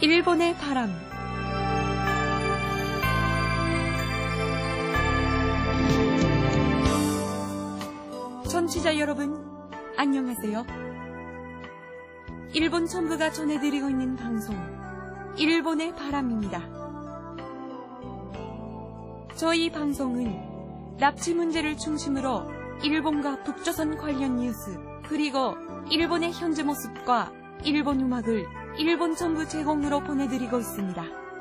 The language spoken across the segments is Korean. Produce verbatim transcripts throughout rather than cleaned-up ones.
일본의 바람. 청취자 여러분, 안녕하세요. 일본 정부가 전해드리고 있는 방송, 일본의 바람입니다. 저희 방송은 납치 문제를 중심으로 일본과 북조선 관련 뉴스, 그리고 일본의 현재 모습과 일본 음악을 일본 정부 제공으로 보내드리고 있습니다.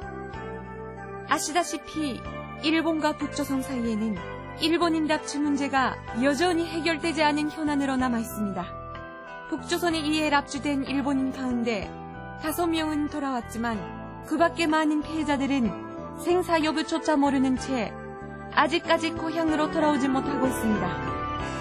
아시다시피 일본과 북조선 사이에는 일본인 납치 문제가 여전히 해결되지 않은 현안으로 남아있습니다. 북조선에 의해 납치된 일본인 가운데 다섯 명은 돌아왔지만 그 밖에 많은 피해자들은 생사 여부조차 모르는 채 아직까지 고향으로 돌아오지 못하고 있습니다.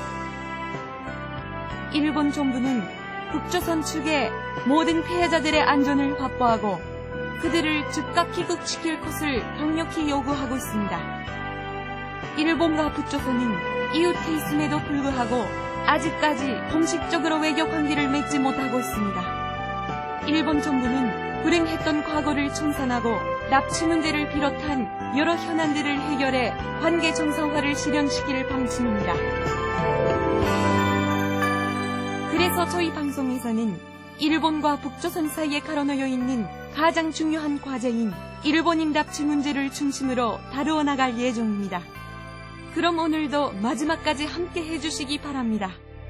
일본 정부는 북조선 측에 모든 피해자들의 안전을 확보하고 그들을 즉각 귀국시킬 것을 강력히 요구하고 있습니다. 일본과 북조선은 이웃에 있음에도 불구하고 아직까지 공식적으로 외교 관계를 맺지 못하고 있습니다. 일본 정부는 불행했던 과거를 청산하고 납치 문제를 비롯한 여러 현안들을 해결해 관계 정상화를 실현시킬 방침입니다. 그래서 저희 방송에서는 일본과 북조선 사이에 가로놓여 있는 가장 중요한 과제인 일본인 납치 문제를 중심으로 다루어 나갈 예정입니다. 그럼 오늘도 마지막까지 함께 해주시기 바랍니다.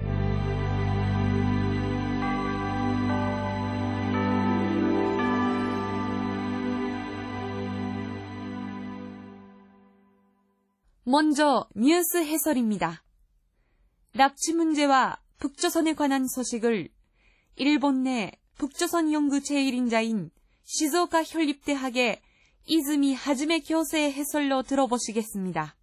먼저 뉴스 해설입니다. 납치 문제와 북조선에 관한 소식을 일본 내 북조선 연구 제일 인자인 시즈오카 현립대학의 이즈미 하즈메 교수의 해설로 들어보시겠습니다.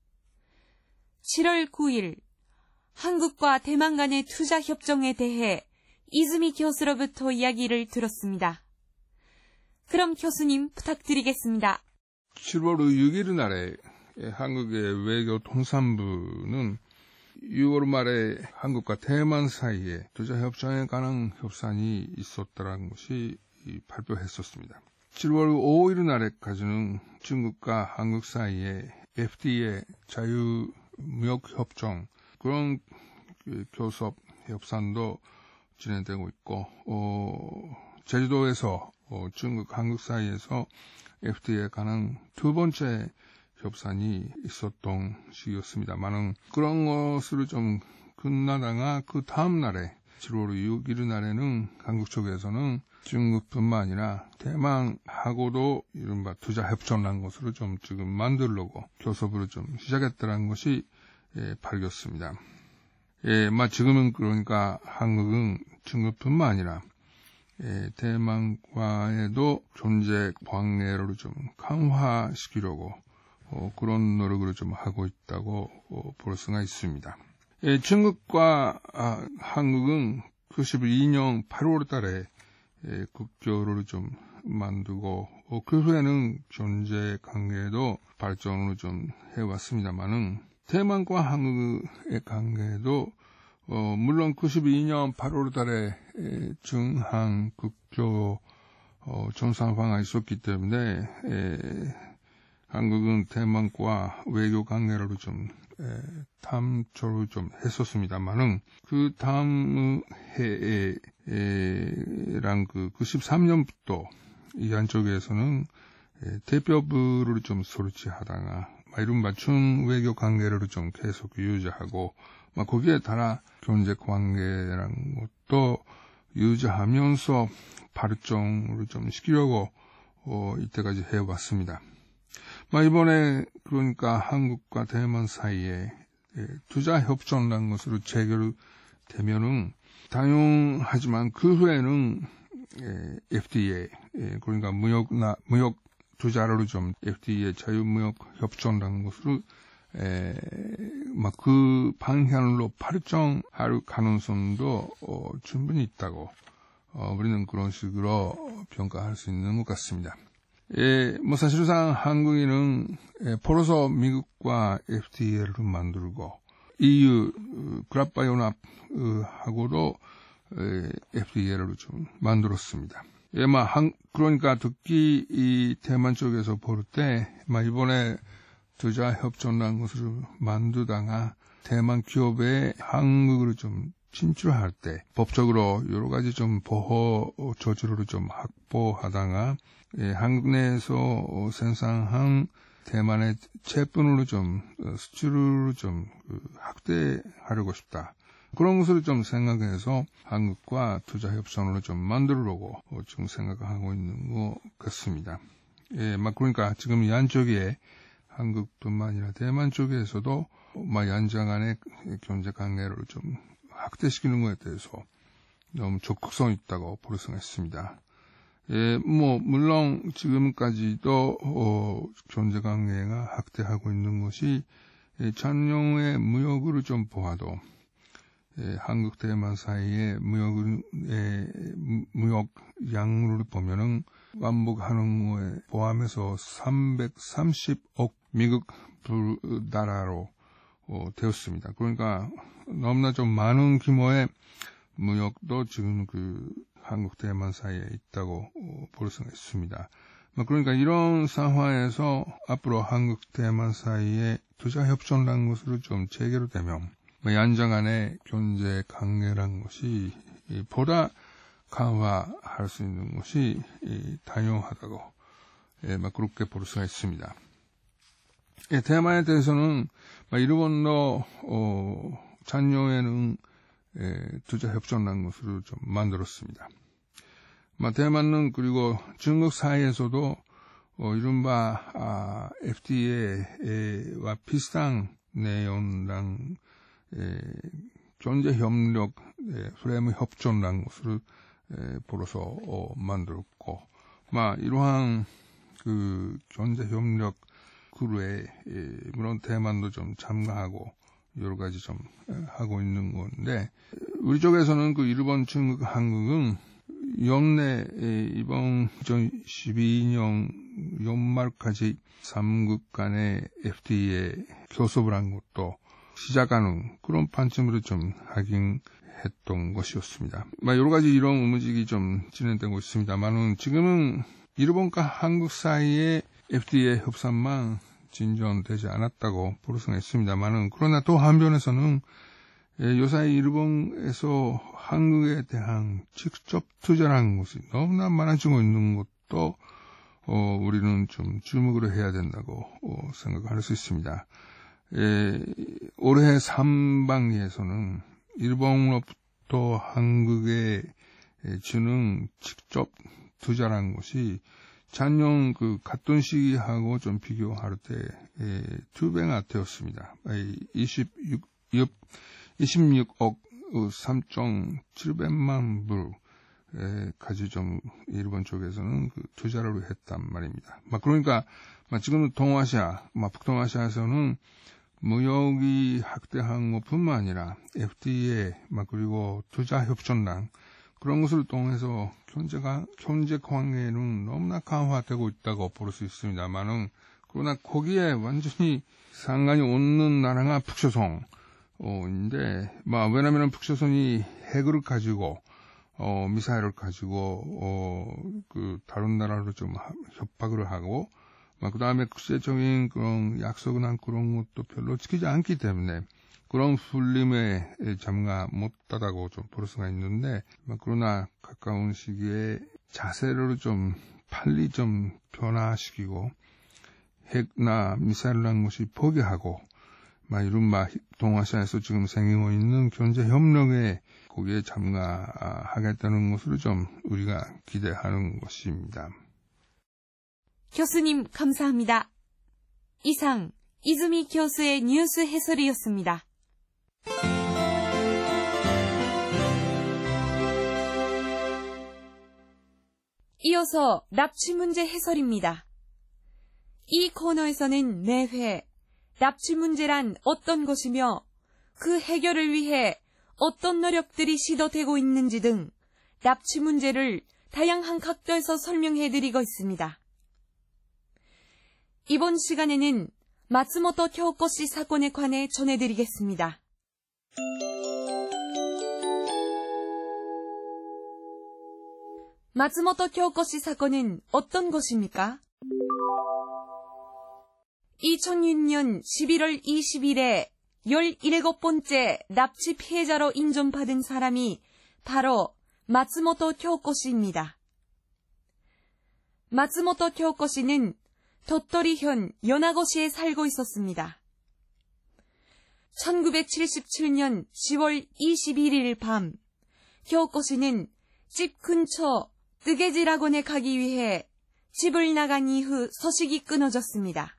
칠월 구일 한국과 대만 간의 투자 협정에 대해 이즈미 교수로부터 이야기를 들었습니다. 그럼 교수님 부탁드리겠습니다. 칠월 육일 날에 한국의 외교 통상부는 유월 말에 한국과 대만 사이에 투자 협정에 관한 협상이 있었다는 것이 발표했었습니다. 칠월 오일 날에까지는 중국과 한국 사이에 에프티에이 자유무역협정 그런 교섭 협상도 진행되고 있고 어, 제주도에서 어, 중국 한국 사이에서 에프티에이에 관한 두 번째 협상이 있었던 시기였습니다만은 그런 것으로 좀 끝나다가 그 다음 날에 칠월 육일 날에는 한국 쪽에서는 중국뿐만 아니라 대만하고도 이른바 투자 협정이라는 것으로 좀 지금 만들려고 교섭을 좀 시작했다는 것이 예, 밝혔습니다. 예, 막 지금은 그러니까 한국은 중국뿐만 아니라 예, 대만과에도 존재 관계를 좀 강화시키려고 어, 그런 노력을 좀 하고 있다고 어, 볼 수가 있습니다. 예, 중국과 아, 한국은 구십이 년 팔월 달에 예, 국교를 좀 만들고 어, 그 후에는 경제 관계도 발전을 좀 해왔습니다만은 대만과 한국의 관계도 어, 물론 구십이 년 팔월 달에 예, 중한 국교 어, 정상화가 있었기 때문에 예, 한국은 대만과 외교 관계를 좀 에, 탐조를 좀 했었습니다만은 그 다음 해에 랑 그 구십삼 년부터 이 한쪽에서는 에, 대표부를 좀 설치하다가 이런 맞춤 외교 관계를 좀 계속 유지하고 막 거기에 따라 경제 관계라는 것도 유지하면서 발전을 좀 시키려고 어, 이때까지 해왔습니다. 이번에 그러니까 한국과 대만 사이에 투자 협정이라는 것으로 체결되면은 당연하지만 그 후에는 에프티에이 그러니까 무역나 무역 투자를 좀 에프티에이 자유무역 협정이라는 것으로 막 그 방향으로 발전할 가능성도 어, 충분히 있다고 어, 우리는 그런 식으로 평가할 수 있는 것 같습니다. 예, 뭐 사실상 한국인은 예, 포로서 미국과 에프티에이를 만들고 이유 그라파 연합하고도 예, 에프티에이를 좀 만들었습니다. 예, 막, 한, 그러니까 특히 이 대만 쪽에서 볼 때, 막 이번에 투자 협정이라는 것을 만들다가 대만 기업에 한국을 좀 진출할 때 법적으로 여러 가지 좀 보호 조치를 좀 확보하다가 예, 한국 내에서 생산한 대만의 제품으로 좀 수출을 좀 확대하려고 싶다. 그런 것을 좀 생각해서 한국과 투자 협상을 좀 만들려고 지금 생각하고 있는 것 같습니다. 예, 막 그러니까 지금 양쪽에 한국뿐만 아니라 대만 쪽에서도 막 양자 간의 경제 관계를 좀 확대시키는 것에 대해서 너무 적극성 있다고 볼 수가 있습니다. 예, 뭐 물론 지금까지도 어, 경제 관계가 확대하고 있는 것이 예, 작년의 무역을 좀 보아도 예, 한국 대만 사이의 무역을 예, 무역 양을 보면은 완복하는 거에 포함해서 삼백삼십억 미국 달러로 어, 되었습니다. 그러니까 너무나 좀 많은 규모의 무역도 지금 그 한국 대만 사이에 있다고 어, 볼 수가 있습니다. 그러니까 이런 상황에서 앞으로 한국 대만 사이에 투자 협정이라는 것으로 좀 체계로 되면 양자 간의 경제 관계라는 것이 보다 강화할 수 있는 것이 당연하다고 예, 그렇게 볼 수가 있습니다. 예, 대만에 대해서는 일본도 어, 작년에는 예, 투자 협정이라는 것으로 좀 만들었습니다. 대만은 그리고 중국 사이에서도 어, 이른바 아, 에프티에이와 비슷한 내용랑 예, 경제협력 예, 프레임 협정이라는 것을 예, 보러서 어, 만들었고, 막 이러한 그 경제협력 그루에 예, 물론 대만도 좀 참가하고 여러 가지 좀 하고 있는 건데, 우리 쪽에서는 그 일본, 중국, 한국은 연내 이번 이천십이 년 연말까지 삼국 간의 에프티에이 교섭을 한 것도 시작하는 그런 판점으로 좀 하긴 했던 것이었습니다. 여러 가지 이런 움직임이 좀 진행되고 있습니다만은 지금은 일본과 한국 사이의 에프티에이 협상만 진전되지 않았다고 볼 수가 있습니다만은 그러나 또 한편에서는 요사이 일본에서 한국에 대한 직접 투자라는 것이 너무나 많아지고 있는 것도 어, 우리는 좀 주목을 해야 된다고 어, 생각할 수 있습니다. 에, 올해 상반기에서는 일본으로부터 한국에 주는 직접 투자라는 것이 작년 그 같은 시기하고 좀 비교할 때 두 배가 되었습니다. 이십육, 이십육억 삼천칠백만 불까지 좀 일본 쪽에서는 그 투자를 했단 말입니다. 막 그러니까 막 지금은 동아시아, 막 북동아시아에서는 무역이 확대한 것뿐만 아니라 에프티에이, 막 그리고 투자 협정랑 그런 것을 통해서 경제가 경제 관계는 너무나 강화되고 있다고 볼 수 있습니다만은 그러나 거기에 완전히 상관이 없는 나라가 북조선인데, 막 왜냐하면 북조선이 핵을 가지고 어, 미사일을 가지고 어, 그 다른 나라로 좀 협박을 하고, 막 그 다음에 국제적인 그런 약속이나 그런 것도 별로 지키지 않기 때문에 그런 풀림에 잠가 못하다고 좀 볼 수가 있는데, 그러나 가까운 시기에 자세를 좀 빨리 좀 변화시키고 핵나 미사일이라는 것이 포기하고, 막 이른바 동아시아에서 지금 생기고 있는 경제 협력에 거기에 참가하겠다는 것으로 좀 우리가 기대하는 것입니다. 교수님 감사합니다. 이상 이즈미 교수의 뉴스 해설이었습니다. 이어서 납치 문제 해설입니다. 이 코너에서는 매회 납치 문제란 어떤 것이며 그 해결을 위해 어떤 노력들이 시도되고 있는지 등 납치 문제를 다양한 각도에서 설명해드리고 있습니다. 이번 시간에는 마츠모토 쿄코 씨 사건에 관해 전해드리겠습니다. 마츠모토 교코 씨 사건은 어떤 것입니까? 이천육 년 십일월 이십일에 열일곱 번째 납치 피해자로 인정받은 사람이 바로 마츠모토 교코 씨입니다. 마츠모토 교코 씨는 도토리현 요나고시에 살고 있었습니다. 천구백칠십칠 년 시월 이십일일 밤, 교코 씨는 집 근처 뜨개질학원에 가기 위해 집을 나간 이후 소식이 끊어졌습니다.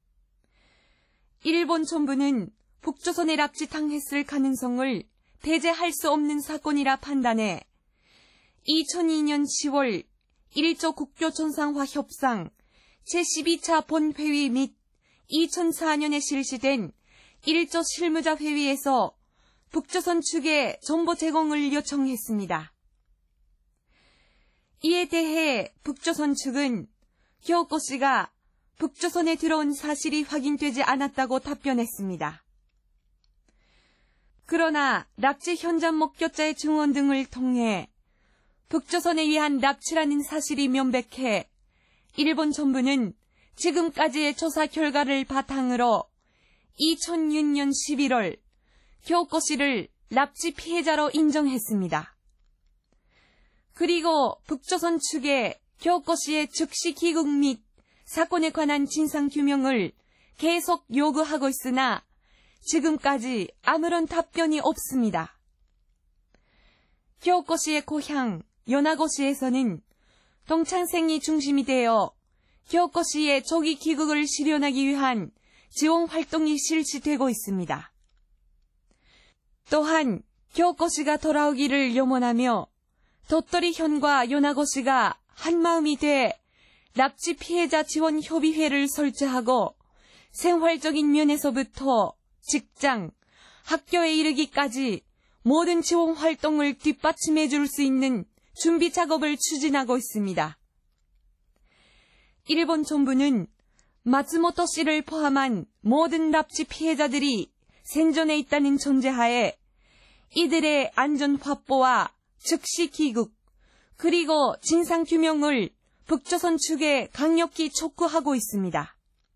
일본 정부는 북조선에 납치당했을 가능성을 배제할 수 없는 사건이라 판단해 이천이 년 시월 일조 국교정상화 협상 제십이 차 본회의 및 이천사 년에 실시된 일조 실무자 회의에서 북조선 측에 정보 제공을 요청했습니다. 이에 대해 북조선 측은 교코 씨가 북조선에 들어온 사실이 확인되지 않았다고 답변했습니다. 그러나 납치 현장 목격자의 증언 등을 통해 북조선에 의한 납치라는 사실이 명백해 일본 정부는 지금까지의 조사 결과를 바탕으로 이천육 년 십일월 교코 씨를 납치 피해자로 인정했습니다. 그리고 북조선 측에 교코 씨의 즉시 귀국 및 사건에 관한 진상규명을 계속 요구하고 있으나 지금까지 아무런 답변이 없습니다. 교코 씨의 고향 요나고시에서는 동창생이 중심이 되어 교코 씨의 조기 귀국을 실현하기 위한 지원 활동이 실시되고 있습니다. 또한 교코 씨가 돌아오기를 염원하며 도토리현과 요나고시가 한마음이 돼 납치 피해자 지원 협의회를 설치하고 생활적인 면에서부터 직장, 학교에 이르기까지 모든 지원 활동을 뒷받침해 줄 수 있는 준비 작업을 추진하고 있습니다. 일본 정부는 마츠모토 씨를 포함한 모든 납치 피해자들이 생존해 있다는 전제하에 이들의 안전 확보와 즉시 귀국, 그리고 진상규명을 북조선 측에 강력히 촉구하고 있습니다.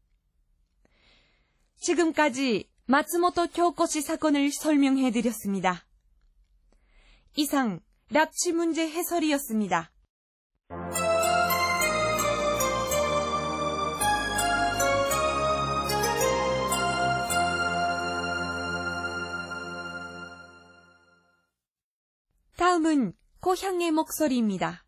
지금까지 마츠모토 교코 씨 사건을 설명해드렸습니다. 이상 납치 문제 해설이었습니다. 다음은 고향의 목소리입니다.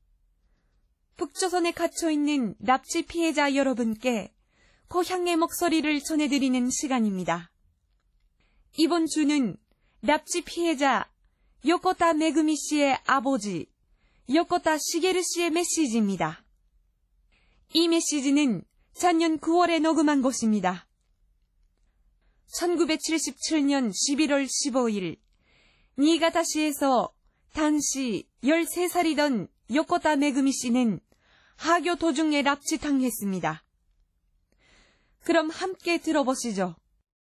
북조선에 갇혀있는 납치 피해자 여러분께 고향의 목소리를 전해드리는 시간입니다. 이번 주는 납치 피해자 요코타 메구미 씨의 아버지 요코타 시게루 씨의 메시지입니다. 이 메시지는 작년 구월에 녹음한 것입니다. 천구백칠십칠 년 십일월 십오일 니가타시에서 당시 열세 살이던 요코타 메구미 씨는 하교 도중에 납치당했습니다. 그럼 함께 들어보시죠.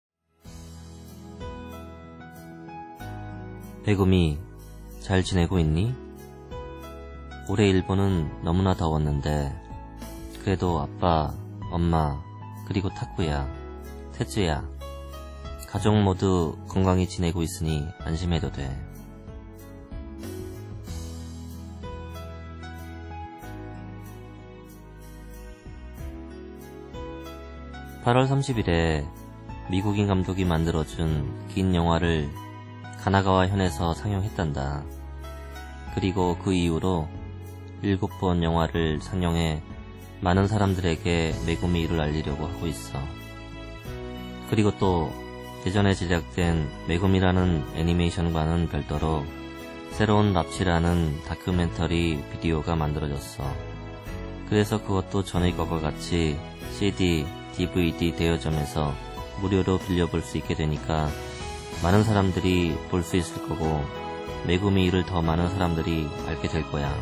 메구미, 잘 지내고 있니? 올해 일본은 너무나 더웠는데 그래도 아빠, 엄마, 그리고 타쿠야, 테츠야, 가족 모두 건강히 지내고 있으니 안심해도 돼. 팔월 삼십일에 미국인 감독이 만들어준 긴 영화를 가나가와 현에서 상영했단다. 그리고 그 이후로 일곱 번 영화를 상영해 많은 사람들에게 메구미를 알리려고 하고 있어. 그리고 또 예전에 제작된 메구미라는 애니메이션과는 별도로 새로운 납치라는 다큐멘터리 비디오가 만들어졌어. 그래서 그것도 전의 것과 같이 씨디, 디브이디 대여점에서 무료로 빌려볼 수 있게 되니까 많은 사람들이 볼 수 있을 거고 메구미 일을 더 많은 사람들이 알게 될 거야.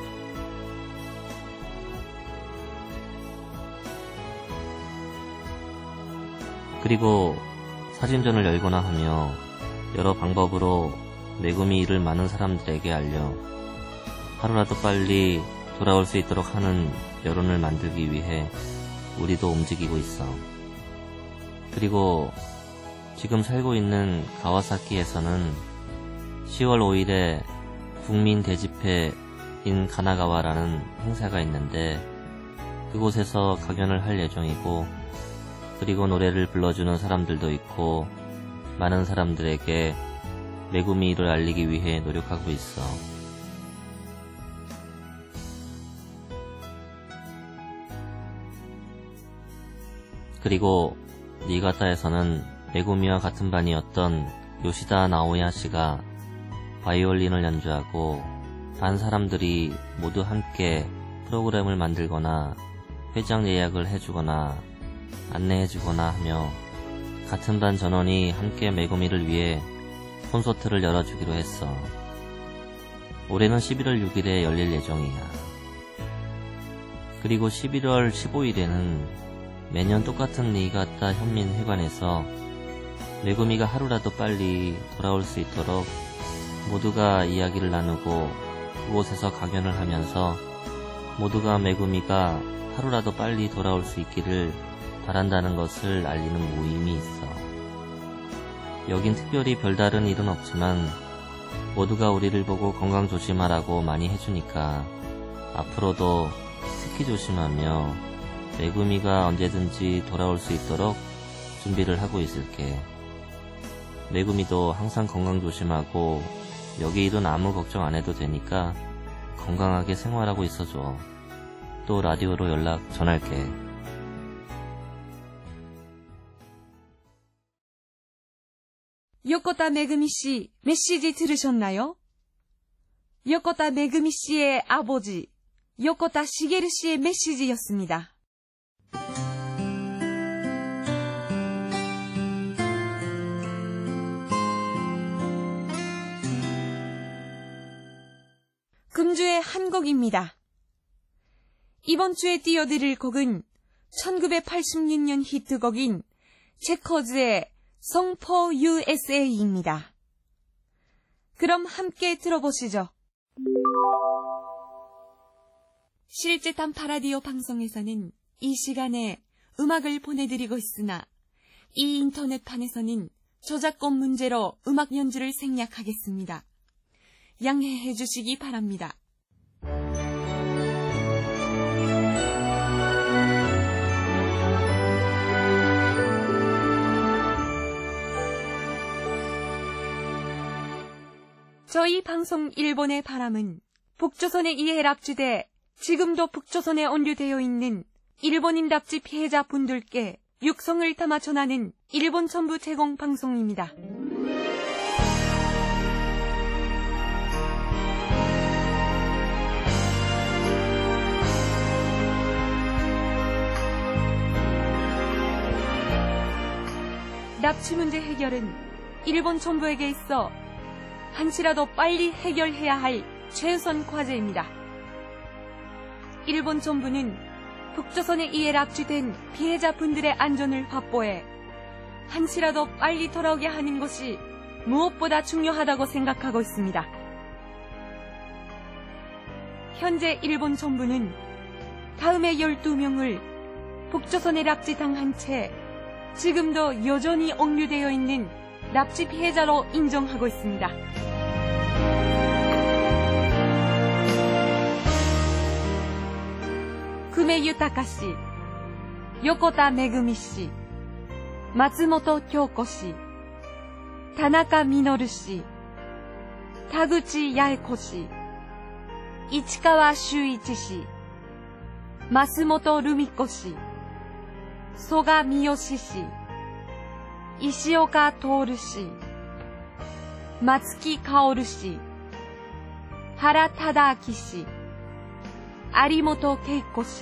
그리고 사진전을 열거나 하며 여러 방법으로 메구미 일을 많은 사람들에게 알려 하루라도 빨리 돌아올 수 있도록 하는 여론을 만들기 위해 우리도 움직이고 있어. 그리고 지금 살고 있는 가와사키에서는 시월 오일에 국민 대집회인 가나가와라는 행사가 있는데 그곳에서 강연을 할 예정이고, 그리고 노래를 불러주는 사람들도 있고 많은 사람들에게 메구미를 알리기 위해 노력하고 있어. 그리고 니가타에서는 메구미와 같은 반이었던 요시다 나오야 씨가 바이올린을 연주하고 반 사람들이 모두 함께 프로그램을 만들거나 회장 예약을 해주거나 안내해주거나 하며 같은 반 전원이 함께 메구미를 위해 콘서트를 열어주기로 했어. 올해는 십일월 육일에 열릴 예정이야. 그리고 십일월 십오일에는 매년 똑같은 니가타 현민회관에서 메구미가 하루라도 빨리 돌아올 수 있도록 모두가 이야기를 나누고 그곳에서 강연을 하면서 모두가 메구미가 하루라도 빨리 돌아올 수 있기를 바란다는 것을 알리는 모임이 있어. 여긴 특별히 별다른 일은 없지만 모두가 우리를 보고 건강 조심하라고 많이 해주니까 앞으로도 특히 조심하며 메구미가 언제든지 돌아올 수 있도록 준비를 하고 있을게. 메구미도 항상 건강 조심하고 여기 일은 아무 걱정 안 해도 되니까 건강하게 생활하고 있어줘. 또 라디오로 연락 전할게. 요코타 메구미 씨, 메시지 들으셨나요? 요코타 메구미 씨의 아버지, 요코타 시게루 씨의 메시지였습니다. 금주의 한 곡입니다. 이번 주에 띄워드릴 곡은 천구백팔십육년 히트곡인 체커즈의 성포 유에스에이입니다. 그럼 함께 들어보시죠. 실제 딴파라디오 방송에서는 이 시간에 음악을 보내드리고 있으나 이 인터넷판에서는 저작권 문제로 음악 연주를 생략하겠습니다. 양해해 주시기 바랍니다. 저희 방송 일본의 바람은 북조선에 의해 납치돼 지금도 북조선에 온류되어 있는 일본인 납치 피해자 분들께 육성을 담아 전하는 일본 전부 제공 방송입니다. 납치 문제 해결은 일본 정부에게 있어 한시라도 빨리 해결해야 할 최우선 과제입니다. 일본 정부는 북조선에 의해 납치된 피해자분들의 안전을 확보해 한시라도 빨리 돌아오게 하는 것이 무엇보다 중요하다고 생각하고 있습니다. 현재 일본 정부는 다음의 열두 명을 북조선에 납치당한 채 지금도 여전히 억류되어 있는 납치 피해자로 인정하고 있습니다. 구메 유타카 씨, 요코타 메구미 씨, 마츠모토 kyoko 씨, 타나카 미노루 씨, 타구치 야에코 씨, 이치카와 슈이치 씨, 마스모토 루미코 씨, 소가 미요시 씨, 이시오카 토오루 씨, 마츠키 카오루 씨, 하라 타다아키 씨, 아리모토 케이코 씨.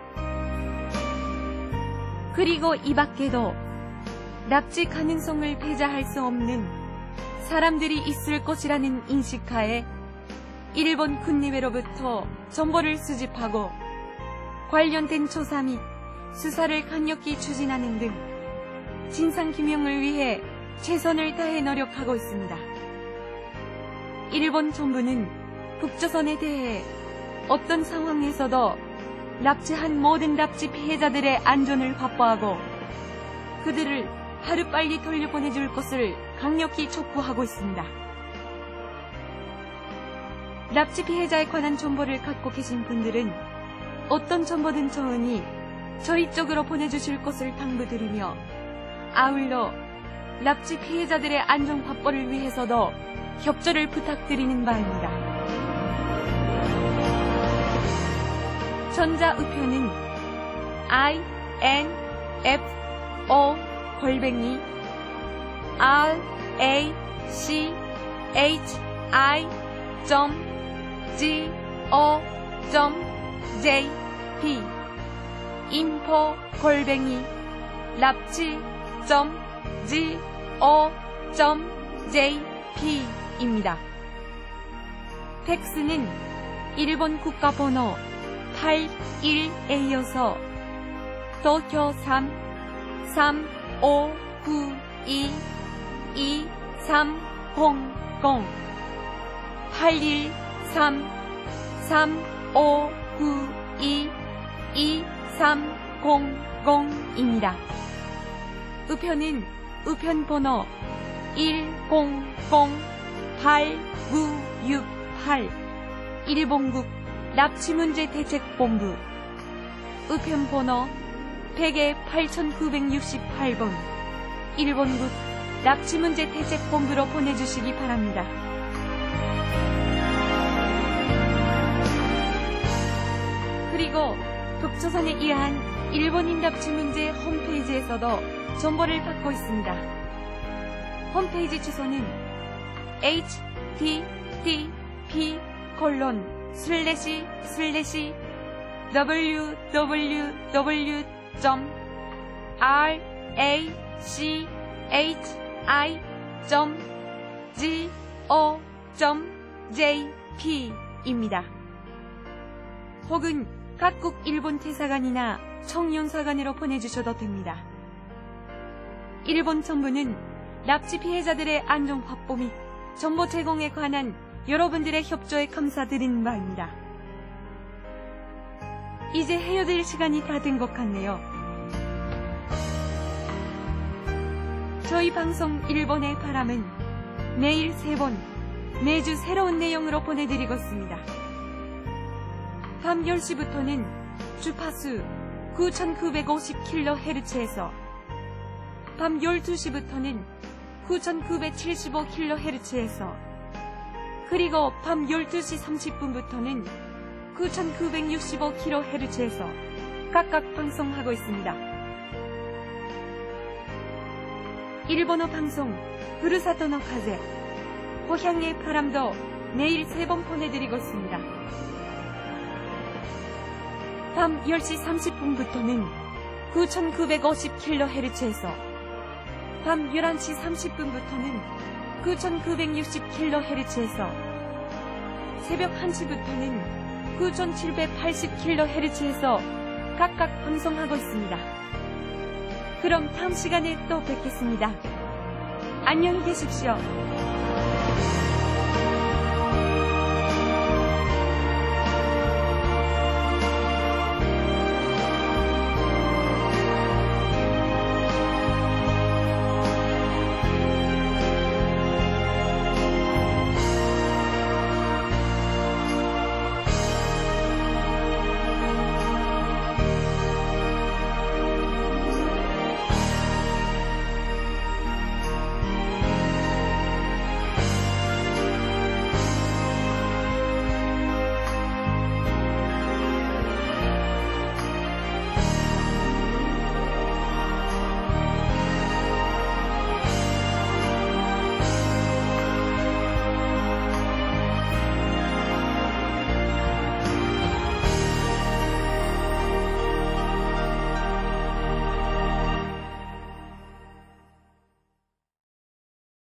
그리고 이 밖에도 납치 가능성을 배제할 수 없는 사람들이 있을 것이라는 인식하에 일본 군의회로부터 정보를 수집하고 관련된 조사 및 수사를 강력히 추진하는 등 진상규명을 위해 최선을 다해 노력하고 있습니다. 일본 정부는 북조선에 대해 어떤 상황에서도 납치한 모든 납치 피해자들의 안전을 확보하고 그들을 하루빨리 돌려보내줄 것을 강력히 촉구하고 있습니다. 납치 피해자에 관한 정보를 갖고 계신 분들은 어떤 정보든 좋으니 저희 쪽으로 보내주실 것을 당부드리며 아울러 납치 피해자들의 안전 확보를 위해서도 협조를 부탁드리는 바입니다. 전자우편은 I N F O 골뱅이 R A C H I G O J P info 골뱅이 납치 G O J P입니다. 팩스는 일본 국가번호 팔십일 에이여서 도쿄 삼 삼 오 구 이 이 삼 공공 팔일 삼 삼 오 구 이 이 삼 공공입니다. 우편은 우편번호 일공공 팔구육팔 일본국 납치문제대책본부 우편번호 백에 팔천구백육십팔 번 일본국 납치문제대책본부로 보내주시기 바랍니다. 그리고 북조선에 의한 일본인 납치 문제 홈페이지에서도 정보를 받고 있습니다. 홈페이지 주소는 에이치티티피 콜론 슬래시 슬래시 더블유더블유더블유 점 라치히 점 지오 점 제이피입니다. 혹은 각국 일본 대사관이나 청윤사관으로 보내주셔도 됩니다. 일본 정부는 납치 피해자들의 안전 확보 및 정보 제공에 관한 여러분들의 협조에 감사드리는 바입니다. 이제 헤어질 시간이 다 된 것 같네요. 저희 방송 일본의 바람은 매일 세 번, 매주 새로운 내용으로 보내드리고 있습니다. 밤 열 시부터는 주파수 구천구백오십 킬로헤르츠에서 밤 열두 시부터는 구천구백칠십오 킬로헤르츠에서 그리고 밤 열두 시 삼십 분부터는 구천구백육십오 킬로헤르츠에서 각각 방송하고 있습니다. 일본어 방송 부르사토노 카제 고향의 바람도 매일 세 번 보내드리고 있습니다. 밤 열 시 삼십 분부터는 구천구백오십 킬로헤르츠에서 밤 열한 시 삼십 분부터는 구천구백육십 킬로헤르츠에서 새벽 한 시부터는 구천칠백팔십 킬로헤르츠에서 각각 방송하고 있습니다. 그럼 다음 시간에 또 뵙겠습니다. 안녕히 계십시오.